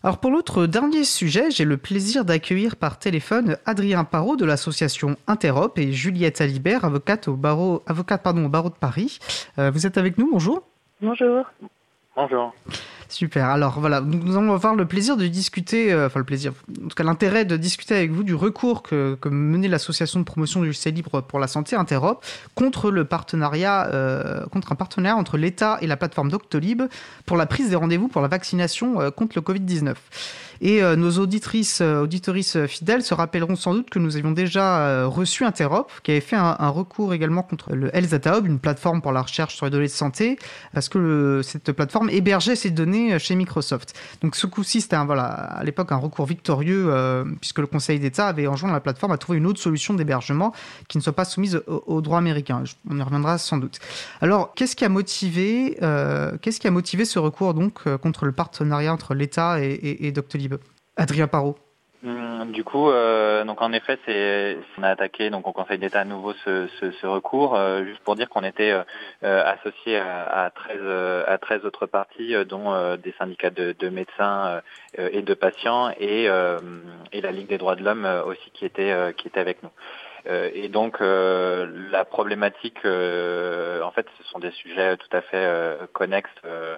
Alors pour l'autre dernier sujet, j'ai le plaisir d'accueillir par téléphone Adrien Parot de l'association Interop et Juliette Alibert, avocate au barreau de Paris. Vous êtes avec nous, bonjour. Bonjour. Bonjour. Super, alors voilà, nous allons avoir le plaisir de discuter, en tout cas l'intérêt de discuter avec vous du recours que menait l'association de promotion du logiciel libre pour la santé, Interop, contre un partenariat entre l'État et la plateforme Doctolib pour la prise des rendez-vous pour la vaccination contre le Covid-19. Et nos auditrices fidèles se rappelleront sans doute que nous avions déjà reçu Interop, qui avait fait un recours également contre le Health Data Hub, une plateforme pour la recherche sur les données de santé, parce que cette plateforme hébergeait ces données chez Microsoft. Donc ce coup-ci, c'était à l'époque un recours victorieux, puisque le Conseil d'État avait enjoint la plateforme à trouver une autre solution d'hébergement qui ne soit pas soumise au droit américain. On y reviendra sans doute. Alors, qu'est-ce qui a motivé ce recours donc contre le partenariat entre l'État et Doctolib ? Adrien Parot. Du coup, donc en effet, on a attaqué donc au Conseil d'État à nouveau ce recours, juste pour dire qu'on était associé à 13 autres parties, dont des syndicats de médecins et de patients et la Ligue des droits de l'homme aussi qui était avec nous. Et donc la problématique, en fait, ce sont des sujets tout à fait connexes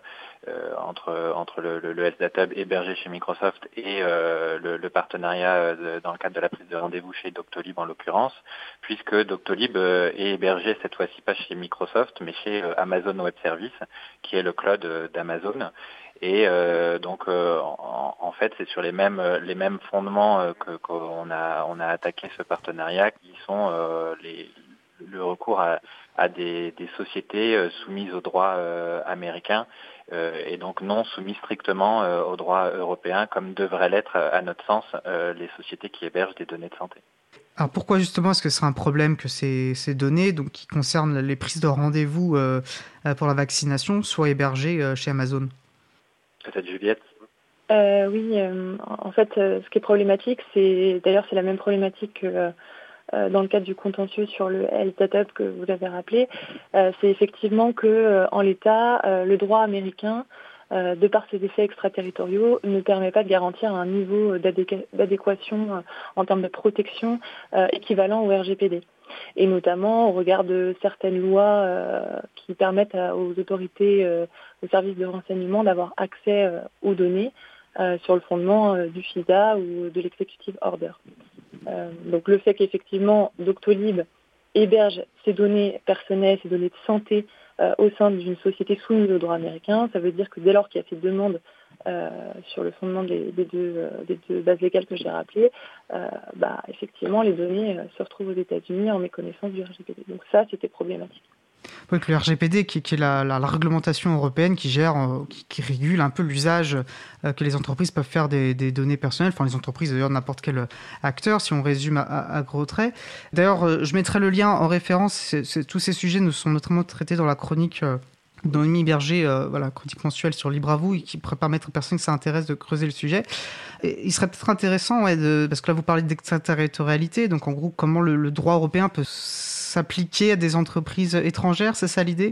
entre le Health Data Hub hébergé chez Microsoft et le partenariat dans le cadre de la prise de rendez-vous chez Doctolib en l'occurrence, puisque Doctolib est hébergé cette fois-ci pas chez Microsoft mais chez Amazon Web Services, qui est le cloud d'Amazon. Et en fait, c'est sur les mêmes fondements qu'on a attaqué ce partenariat, qui sont le recours à des sociétés soumises au droit américain et donc non soumises strictement au droit européen, comme devraient l'être, à notre sens, les sociétés qui hébergent des données de santé. Alors pourquoi justement est-ce que c'est un problème que ces données, donc qui concernent les prises de rendez-vous pour la vaccination, soient hébergées chez Amazon ? Peut-être Juliette. Oui, en fait, ce qui est problématique, c'est la même problématique que dans le cadre du contentieux sur le Health Data Hub que vous avez rappelé. C'est effectivement que en l'état, le droit américain, de par ses effets extraterritoriaux, ne permet pas de garantir un niveau d'adéquation en termes de protection équivalent au RGPD. Et notamment au regard de certaines lois qui permettent aux autorités, aux services de renseignement d'avoir accès aux données sur le fondement du FISA ou de l'Executive Order. Donc le fait qu'effectivement Doctolib héberge ses données personnelles, ses données de santé au sein d'une société soumise au droit américain, ça veut dire que dès lors qu'il y a fait demande sur le fondement des deux bases légales que j'ai rappelées, effectivement les données se retrouvent aux États-Unis en méconnaissance du RGPD. Donc ça, c'était problématique. Oui, que le RGPD, qui est la réglementation européenne qui gère, qui régule un peu l'usage que les entreprises peuvent faire des données personnelles, enfin les entreprises d'ailleurs n'importe quel acteur, si on résume à gros traits. D'ailleurs, je mettrai le lien en référence, tous ces sujets nous sont notamment traités dans la chronique d'Noémie Berger, chronique mensuelle sur Libre à vous, et qui pourrait permettre aux personnes qui s'intéressent de creuser le sujet. Et il serait peut-être intéressant, parce que là vous parlez d'extraterritorialité, donc en gros comment le droit européen peut s'appliquer à des entreprises étrangères, c'est ça l'idée ?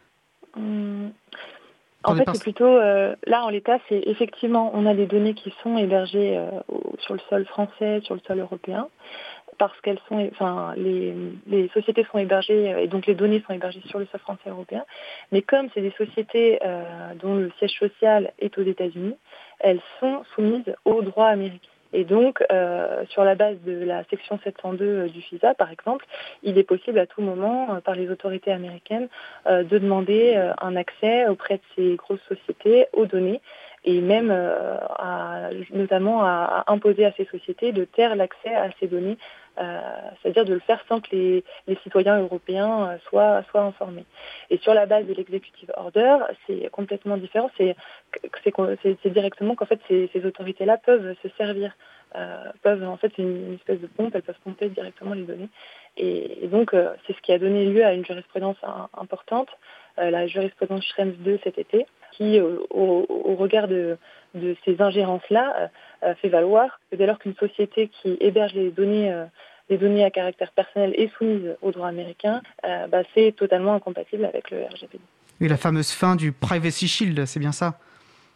En fait, c'est plutôt, là en l'état, c'est effectivement, on a des données qui sont hébergées sur le sol français, sur le sol européen, parce qu'elles sont, les sociétés sont hébergées, et donc les données sont hébergées sur le sol français et européen, mais comme c'est des sociétés dont le siège social est aux États-Unis, elles sont soumises au droit américain. Et donc, sur la base de la section 702 du FISA, par exemple, il est possible à tout moment, par les autorités américaines, de demander un accès auprès de ces grosses sociétés aux données et même notamment à imposer à ces sociétés de taire l'accès à ces données, c'est-à-dire de le faire sans que les citoyens européens soient informés. Et sur la base de l'executive order, c'est complètement différent. C'est directement qu'en fait ces autorités-là peuvent se servir, en fait c'est une espèce de pompe, elles peuvent pomper directement les données. Et donc c'est ce qui a donné lieu à une jurisprudence importante, la jurisprudence Schrems 2 cet été, qui au regard de ces ingérences-là fait valoir que dès lors qu'une société qui héberge les données à caractère personnel est soumise au droit américain, c'est totalement incompatible avec le RGPD. Et la fameuse fin du Privacy Shield, c'est bien ça ?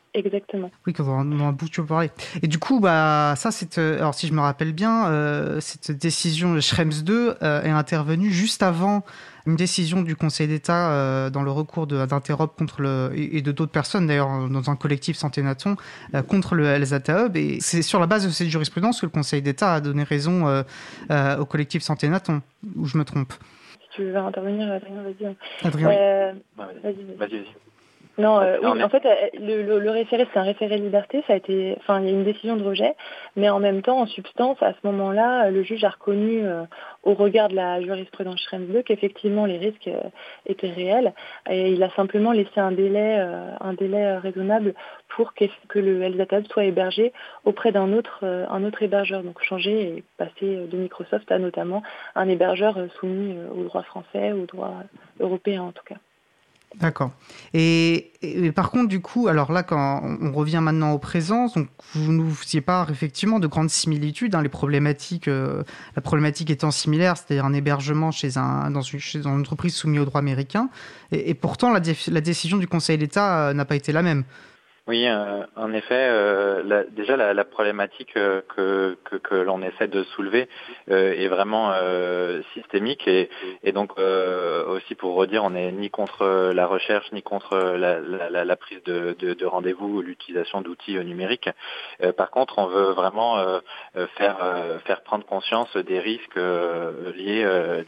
Exactement. Oui, quand on a beaucoup parlé. Et du coup, bah, ça, alors si je me rappelle bien, cette décision de Schrems 2 est intervenue juste avant une décision du Conseil d'État dans le recours d'Interop et de d'autres personnes, d'ailleurs, dans un collectif Santé Nation, contre le Health Data Hub. Et c'est sur la base de cette jurisprudence que le Conseil d'État a donné raison au collectif Santé Nation, ou je me trompe? Si tu veux intervenir, Adrien, vas-y. Adrien. Vas-y. Non, oui, en fait, le référé, c'est un référé liberté. Ça a été, il y a une décision de rejet, mais en même temps, en substance, à ce moment-là, le juge a reconnu, au regard de la jurisprudence Schrems 2, qu'effectivement les risques étaient réels, et il a simplement laissé un délai raisonnable pour que le Health Data Hub soit hébergé auprès d'un autre hébergeur, donc changer et passer de Microsoft à notamment un hébergeur soumis au droit français, au droit européen en tout cas. D'accord. Et par contre, du coup, alors là, quand on revient maintenant au présent, donc vous ne faisiez pas effectivement de grandes similitudes, hein, la problématique étant similaire, c'est-à-dire un hébergement dans une entreprise soumise au droit américain, et pourtant la décision du Conseil d'État n'a pas été la même. Oui, en effet, déjà la problématique que l'on essaie de soulever est vraiment systémique et donc aussi pour redire, on n'est ni contre la recherche ni contre la prise de rendez-vous ou l'utilisation d'outils numériques. Par contre, on veut vraiment faire prendre conscience des risques liés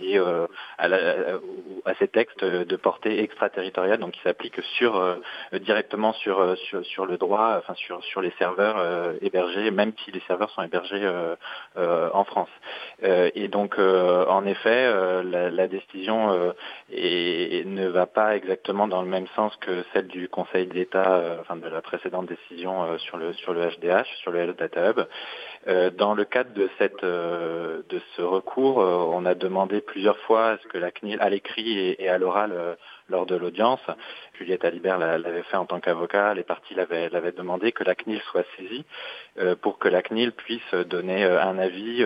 à ces textes de portée extraterritoriale, donc qui s'appliquent directement sur le droit, enfin sur les serveurs hébergés, même si les serveurs sont hébergés en France. Et donc, en effet, la décision ne va pas exactement dans le même sens que celle du Conseil d'État, de la précédente décision sur le HDH, sur le Health Data Hub. Dans le cadre de ce recours, on a demandé plusieurs fois à ce que la CNIL, à l'écrit et à l'oral, lors de l'audience, Juliette Alibert l'avait fait en tant qu'avocat, les parties l'avaient demandé que la CNIL soit saisie pour que la CNIL puisse donner un avis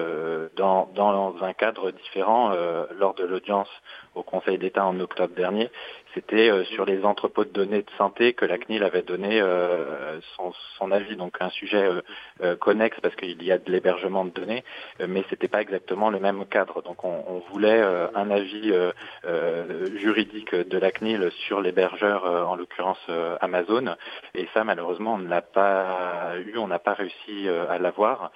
dans un cadre différent lors de l'audience au Conseil d'État en octobre dernier. C'était sur les entrepôts de données de santé que la CNIL avait donné son avis, donc un sujet connexe parce qu'il y a de l'hébergement de données, mais c'était pas exactement le même cadre. Donc on voulait un avis juridique de la CNIL sur l'hébergeur, en l'occurrence Amazon, et ça malheureusement on ne l'a pas eu, on n'a pas réussi à l'avoir.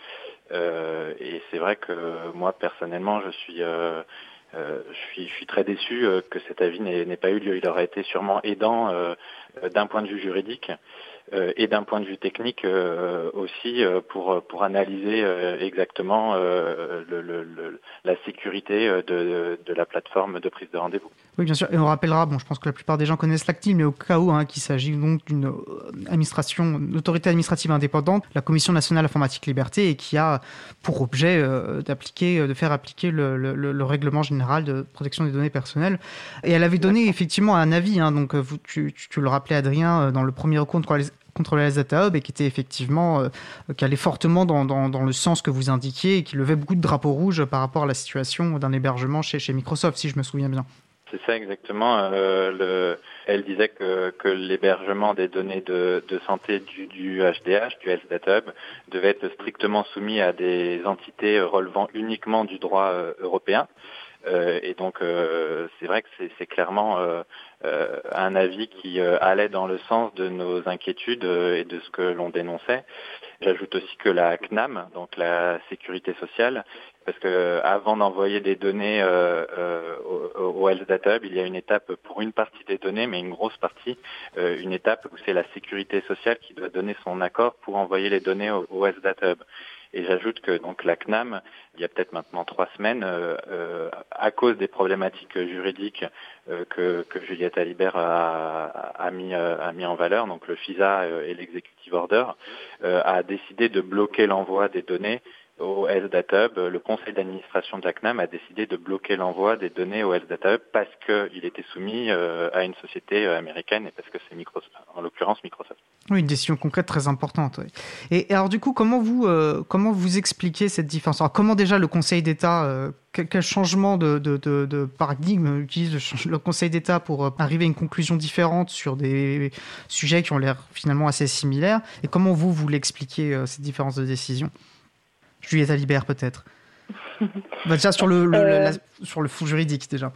Et c'est vrai que moi personnellement je suis très déçu que cet avis n'ait pas eu lieu. Il aurait été sûrement aidant d'un point de vue juridique et d'un point de vue technique aussi pour analyser exactement la sécurité de la plateforme de prise de rendez-vous. Oui, bien sûr. Et on rappellera, je pense que la plupart des gens connaissent la CNIL, mais au cas où, qu'il s'agit donc d'une autorité administrative indépendante, la Commission nationale informatique liberté, et qui a pour objet de faire appliquer le règlement général de protection des données personnelles. Et elle avait donné effectivement un avis, donc tu le rappelais, Adrien, dans le premier recours contre le Health Data Hub, et qui était effectivement qui allait fortement dans le sens que vous indiquiez, et qui levait beaucoup de drapeaux rouges par rapport à la situation d'un hébergement chez Microsoft, si je me souviens bien. C'est ça exactement. Elle disait que l'hébergement des données de santé du HDH, du Health Data Hub, devait être strictement soumis à des entités relevant uniquement du droit européen. Et donc c'est vrai que c'est clairement un avis qui allait dans le sens de nos inquiétudes et de ce que l'on dénonçait. J'ajoute aussi que la CNAM, donc la sécurité sociale, parce que avant d'envoyer des données au Health Data Hub, il y a une étape pour une partie des données, mais une grosse partie, une étape où c'est la sécurité sociale qui doit donner son accord pour envoyer les données au Health Data Hub. Et j'ajoute que donc la CNAM, il y a peut-être maintenant 3 semaines, à cause des problématiques juridiques que Juliette Alibert a mis en valeur, donc le FISA et l'executive order, a décidé de bloquer l'envoi des données au Health Data Hub, le conseil d'administration de la CNAM a décidé de bloquer l'envoi des données au Health Data Hub parce qu'il était soumis à une société américaine et parce que c'est en l'occurrence Microsoft. Oui, une décision concrète très importante. Oui. Et alors du coup, comment vous expliquez cette différence? Alors, comment déjà le Conseil d'État, quel changement de paradigme utilise le Conseil d'État pour arriver à une conclusion différente sur des sujets qui ont l'air finalement assez similaires? Et comment vous l'expliquez, cette différence de décision? Juliette Alibert, peut-être. Déjà sur le fond juridique, déjà.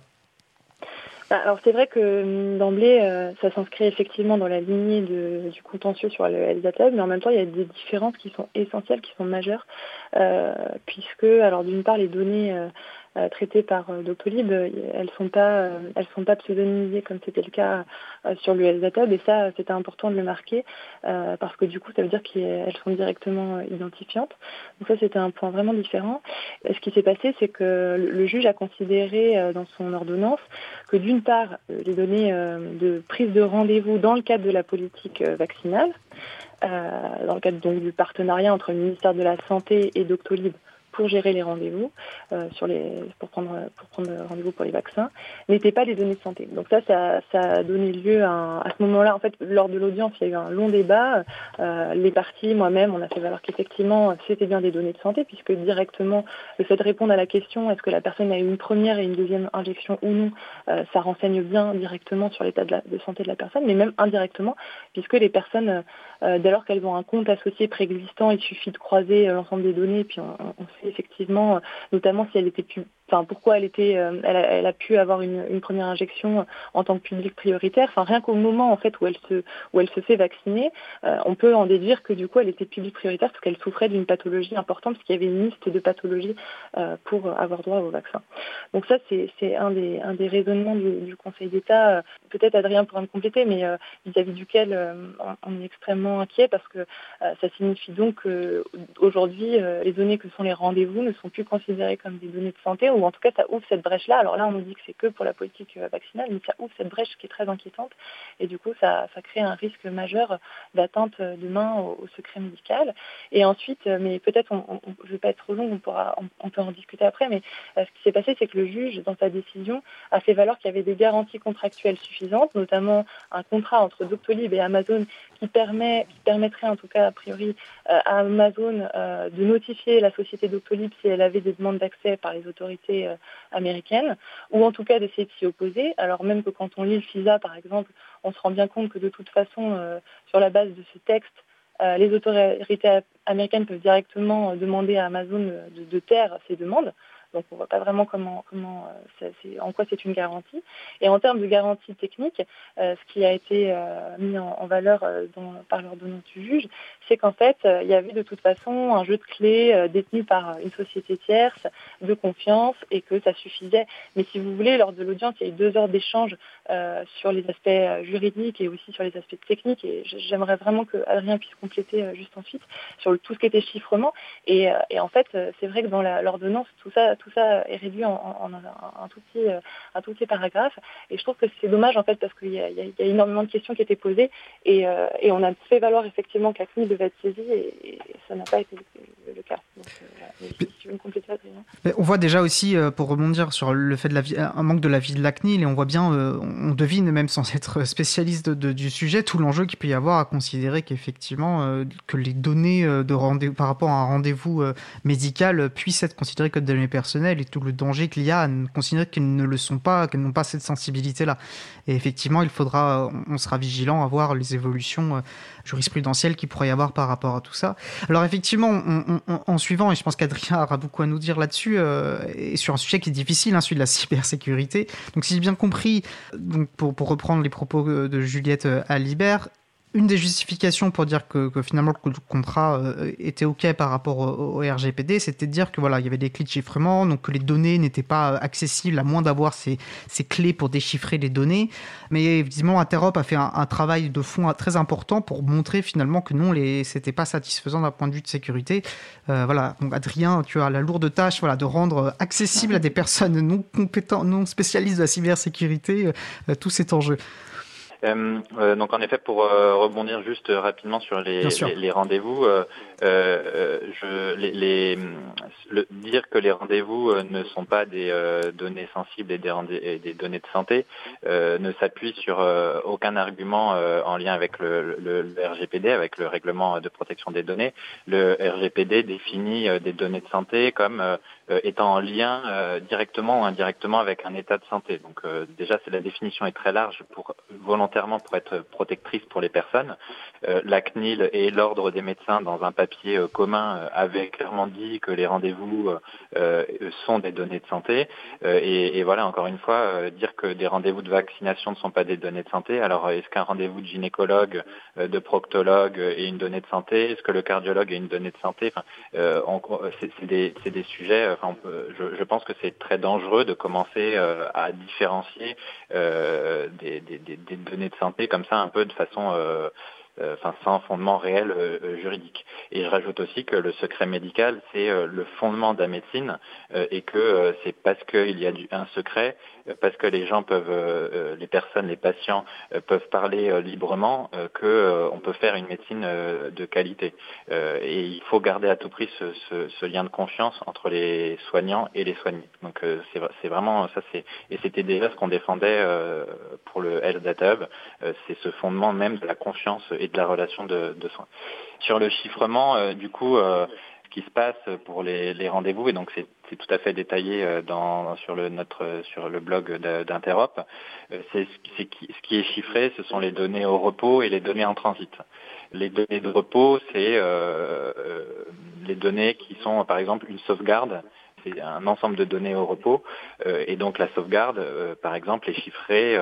Alors c'est vrai que d'emblée, ça s'inscrit effectivement dans la lignée du contentieux sur le Health Data Hub, mais en même temps il y a des différences qui sont essentielles, qui sont majeures, puisque alors d'une part les données traitées par Doctolib, elles sont pas pseudonymisées comme c'était le cas sur le Health Data Hub, et ça c'était important de le marquer parce que du coup ça veut dire qu'elles sont directement identifiantes. Donc ça c'était un point vraiment différent. Ce qui s'est passé, c'est que le juge a considéré dans son ordonnance que d'une part les données de prise de rendez-vous dans le cadre de la politique vaccinale, dans le cadre donc du partenariat entre le ministère de la Santé et Doctolib pour gérer les rendez-vous, pour prendre rendez-vous pour les vaccins, n'étaient pas des données de santé. Donc ça a donné lieu à ce moment-là, en fait, lors de l'audience, il y a eu un long débat. Les parties, moi-même, on a fait valoir qu'effectivement, c'était bien des données de santé, puisque directement, le fait de répondre à la question, est-ce que la personne a eu une première et une deuxième injection ou non, ça renseigne bien directement sur l'état de santé de la personne, mais même indirectement, puisque les personnes, dès lors qu'elles ont un compte associé préexistant, il suffit de croiser l'ensemble des données, puis on sait effectivement, notamment si elle était pourquoi elle a pu avoir une première injection en tant que public prioritaire. Enfin, rien qu'au moment en fait où elle se fait vacciner, on peut en déduire que du coup elle était public prioritaire parce qu'elle souffrait d'une pathologie importante, parce qu'il y avait une liste de pathologies pour avoir droit au vaccin. Donc ça c'est un des raisonnements du Conseil d'État. Peut-être Adrien pourra me compléter, mais vis-à-vis duquel on est extrêmement inquiet, parce que ça signifie donc qu'aujourd'hui les données que sont les rendez-vous ne sont plus considérées comme des données de santé, ou en tout cas ça ouvre cette brèche-là. Alors là on nous dit que c'est que pour la politique vaccinale, mais ça ouvre cette brèche qui est très inquiétante, et du coup ça crée un risque majeur d'atteinte demain au secret médical. Et ensuite, mais peut-être je ne vais pas être trop longue, on peut en discuter après, mais ce qui s'est passé, c'est que le juge, dans sa décision, a fait valoir qu'il y avait des garanties contractuelles suffisantes, notamment un contrat entre Doctolib et Amazon qui permettrait en tout cas a priori à Amazon de notifier la société Doctolib si elle avait des demandes d'accès par les autorités américaines, ou en tout cas d'essayer de s'y opposer. Alors même que quand on lit le FISA par exemple, on se rend bien compte que de toute façon, sur la base de ce texte, les autorités américaines peuvent directement demander à Amazon de taire ces demandes. Donc on ne voit pas vraiment en quoi c'est une garantie. Et en termes de garantie technique, ce qui a été mis en valeur par l'ordonnance du juge, c'est qu'en fait, il y avait de toute façon un jeu de clés détenu par une société tierce de confiance, et que ça suffisait. Mais si vous voulez, lors de l'audience, il y a eu 2 heures d'échange sur les aspects juridiques et aussi sur les aspects techniques. Et j'aimerais vraiment que Adrien puisse compléter juste ensuite sur tout ce qui était chiffrement. Et en fait, c'est vrai que dans l'ordonnance, tout ça est réduit en un tout petit paragraphe, et je trouve que c'est dommage en fait, parce qu'il y a énormément de questions qui étaient posées, et on a fait valoir effectivement que la CNIL devait être saisie, et ça n'a pas été le cas. Donc, si tu veux me compléter, Adrien. On voit déjà aussi, pour rebondir sur le fait un manque de l'avis de la CNIL, et on voit bien, on devine même sans être spécialiste du sujet, tout l'enjeu qu'il peut y avoir à considérer qu'effectivement que les données de rendez-vous par rapport à un rendez-vous médical puissent être considérées comme des données personnelles, et tout le danger qu'il y a à considérer qu'elles ne le sont pas, qu'elles n'ont pas cette sensibilité-là. Et effectivement, on sera vigilant à voir les évolutions jurisprudentielles qu'il pourrait y avoir par rapport à tout ça. Alors effectivement, en suivant, et je pense qu'Adrien aura beaucoup à nous dire là-dessus, et sur un sujet qui est difficile, celui de la cybersécurité. Donc si j'ai bien compris, donc pour reprendre les propos de Juliette Alibert, une des justifications pour dire que finalement le contrat était OK par rapport au RGPD, c'était de dire que voilà, il y avait des clés de chiffrement, donc que les données n'étaient pas accessibles à moins d'avoir ces clés pour déchiffrer les données. Mais évidemment, Interop a fait un travail de fond très important pour montrer finalement que non, c'était pas satisfaisant d'un point de vue de sécurité. Voilà. Donc Adrien, tu as la lourde tâche, de rendre accessible à des personnes non compétentes, non spécialistes de la cybersécurité, tout cet enjeu. Donc en effet, pour rebondir juste rapidement sur les rendez-vous, Dire que les rendez-vous ne sont pas des données sensibles et des données de santé ne s'appuie sur aucun argument en lien avec le RGPD, avec le règlement de protection des données. Le RGPD définit des données de santé comme étant en lien directement ou indirectement avec un état de santé. Donc déjà, la définition est très large volontairement pour être protectrice pour les personnes. La CNIL et l'Ordre des médecins, dans un papier commun, avaient clairement dit que les rendez-vous sont des données de santé. Et voilà, encore une fois, dire que des rendez-vous de vaccination ne sont pas des données de santé. Alors, est-ce qu'un rendez-vous de gynécologue, de proctologue est une donnée de santé? Est-ce que le cardiologue est une donnée de santé? C'est des sujets. Je pense que c'est très dangereux de commencer à différencier des données de santé comme ça, un peu de façon sans fondement réel juridique. Et je rajoute aussi que le secret médical, c'est le fondement de la médecine et que c'est parce qu'il y a un secret, parce que les gens peuvent, les personnes, les patients peuvent parler librement, que on peut faire une médecine de qualité. Et il faut garder à tout prix ce lien de confiance entre les soignants et les soignés. Donc c'est vraiment ça, et c'était déjà ce qu'on défendait pour le Health Data Hub, c'est ce fondement même de la confiance et de la relation de soins. Sur le chiffrement, du coup, ce qui se passe pour les rendez-vous, et donc c'est tout à fait détaillé sur le blog d'Interop, ce qui est chiffré, ce sont les données au repos et les données en transit. Les données de repos, c'est les données qui sont, par exemple, une sauvegarde. C'est un ensemble de données au repos, et donc la sauvegarde, par exemple, est chiffrée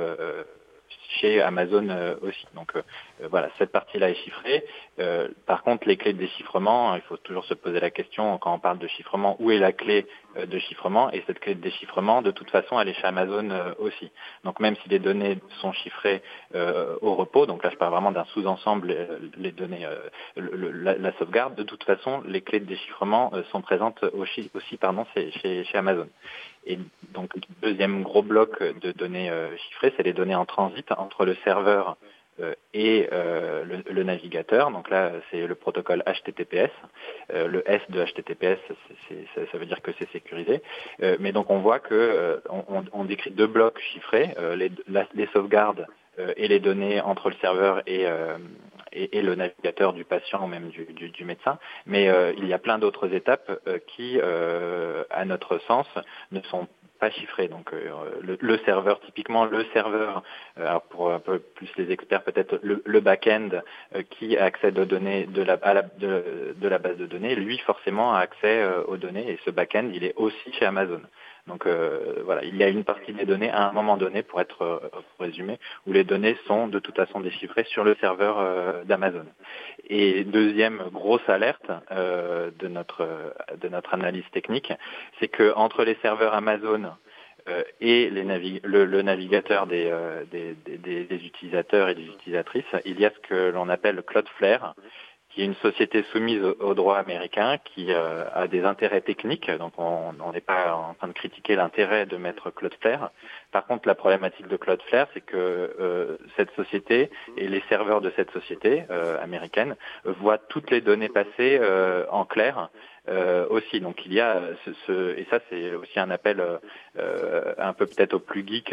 chez Amazon aussi. Donc voilà, cette partie-là est chiffrée. Par contre, les clés de déchiffrement, il faut toujours se poser la question quand on parle de chiffrement, où est la clé de chiffrement? Et cette clé de déchiffrement, de toute façon, elle est chez Amazon aussi. Donc même si les données sont chiffrées au repos, donc là je parle vraiment d'un sous-ensemble, les données, la sauvegarde, de toute façon, les clés de déchiffrement sont présentes aussi chez Amazon. Et donc, le deuxième gros bloc de données chiffrées, c'est les données en transit entre le serveur et le navigateur. Donc là, c'est le protocole HTTPS. Le S de HTTPS, ça veut dire que c'est sécurisé. Mais donc, on voit que on décrit deux blocs chiffrés, les sauvegardes et les données entre le serveur et le navigateur du patient ou même du médecin. Mais il y a plein d'autres étapes qui, à notre sens, ne sont pas chiffrées. Donc le serveur, typiquement le serveur, alors pour un peu plus les experts peut-être, le back-end qui accède aux données de la base de données, lui forcément a accès aux données, et ce back-end il est aussi chez Amazon. Donc voilà, il y a une partie des données à un moment donné, pour résumer, où les données sont de toute façon déchiffrées sur le serveur d'Amazon. Et deuxième grosse alerte de notre analyse technique, c'est que entre les serveurs Amazon et le navigateur des utilisateurs et des utilisatrices, il y a ce que l'on appelle Cloudflare, qui est une société soumise au droit américain, qui a des intérêts techniques. Donc on n'est pas en train de critiquer l'intérêt de mettre Cloudflare. Par contre, la problématique de Cloudflare, c'est que cette société et les serveurs de cette société américaine voient toutes les données passer en clair aussi. Donc il y a et ça c'est aussi un appel un peu peut-être aux plus geeks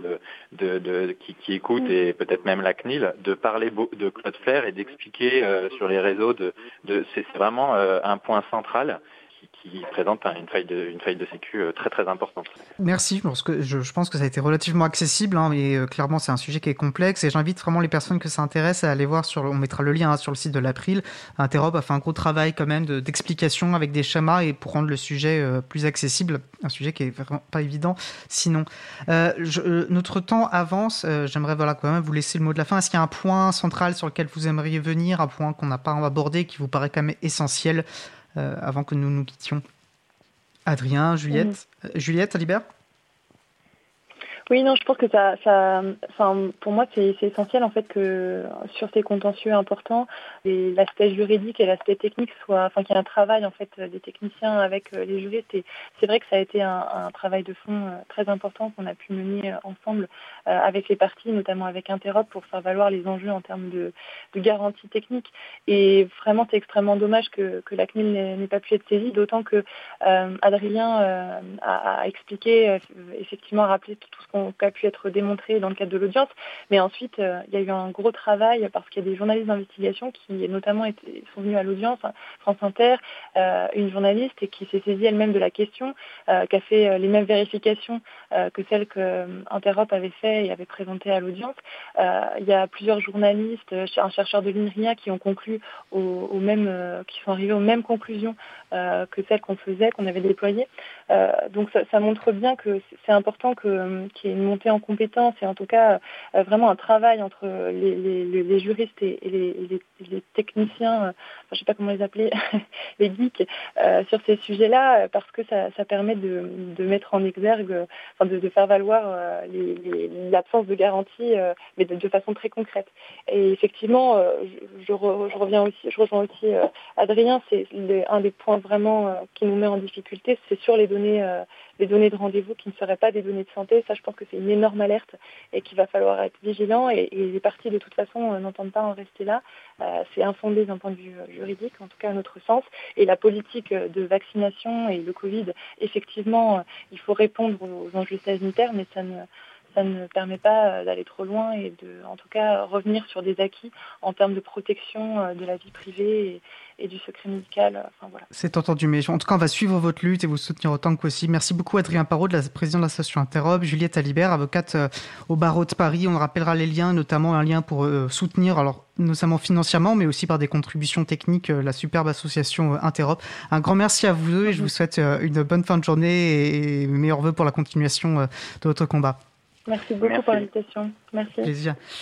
qui écoutent, et peut-être même la CNIL, de parler de Cloudflare et d'expliquer sur les réseaux c'est vraiment un point central qui présente une faille de sécu très très importante. Merci, parce que je pense que ça a été relativement accessible, mais clairement c'est un sujet qui est complexe, et j'invite vraiment les personnes que ça intéresse à aller voir on mettra le lien sur le site de l'April. Interop a fait un gros travail quand même d'explication avec des schémas, et pour rendre le sujet plus accessible, un sujet qui est vraiment pas évident sinon. Notre temps avance, j'aimerais quand même vous laisser le mot de la fin. Est-ce qu'il y a un point central sur lequel vous aimeriez venir, un point qu'on n'a pas abordé, qui vous paraît quand même essentiel avant que nous nous quittions? Adrien, Juliette, Alibert? Oui, non, je pense que pour moi, c'est essentiel en fait que sur ces contentieux importants, l'aspect juridique et l'aspect technique qu'il y ait un travail en fait des techniciens avec les juristes. Et c'est vrai que ça a été un travail de fond très important qu'on a pu mener ensemble avec les parties, notamment avec Interop, pour faire valoir les enjeux en termes de garantie technique. Et vraiment, c'est extrêmement dommage que la CNIL n'ait pas pu être saisie, d'autant que Adrien a expliqué, effectivement, rappelé tout ce qui a pu être démontré dans le cadre de l'audience. Mais ensuite, il y a eu un gros travail parce qu'il y a des journalistes d'investigation qui notamment sont venus à l'audience, France Inter, une journaliste et qui s'est saisie elle-même de la question, qui a fait les mêmes vérifications que celles que Interop avait fait et avait présentées à l'audience. Il y a plusieurs journalistes, un chercheur de l'INRIA qui ont conclu qui sont arrivés aux mêmes conclusions que celles qu'on avait déployées. Donc ça montre bien que c'est important qu'il y ait une montée en compétences et en tout cas vraiment un travail entre les juristes et les techniciens, je ne sais pas comment les appeler, les geeks, sur ces sujets-là, parce que ça permet de mettre en exergue, de faire valoir l'absence de garantie, mais de façon très concrète. Et effectivement, je rejoins aussi Adrien, c'est un des points vraiment qui nous met en difficulté, c'est sur les données de rendez-vous qui ne seraient pas des données de santé. Ça, je pense que c'est une énorme alerte et qu'il va falloir être vigilant. Et les parties, de toute façon, n'entendent pas en rester là. C'est infondé d'un point de vue juridique, en tout cas à notre sens. Et la politique de vaccination et le Covid, effectivement, il faut répondre aux enjeux sanitaires, mais ça ne permet pas d'aller trop loin et en tout cas, revenir sur des acquis en termes de protection de la vie privée et du secret médical. Voilà. C'est entendu, mais en tout cas, on va suivre votre lutte et vous soutenir autant que possible. Merci beaucoup, Adrien Parot, président de l'association Interop, Juliette Alibert, avocate au barreau de Paris. On rappellera les liens, notamment un lien pour soutenir, alors notamment financièrement, mais aussi par des contributions techniques, la superbe association Interop. Un grand merci à vous deux et je vous souhaite une bonne fin de journée et meilleurs vœux pour la continuation de votre combat. Merci beaucoup pour l'invitation. Merci. Plaisir.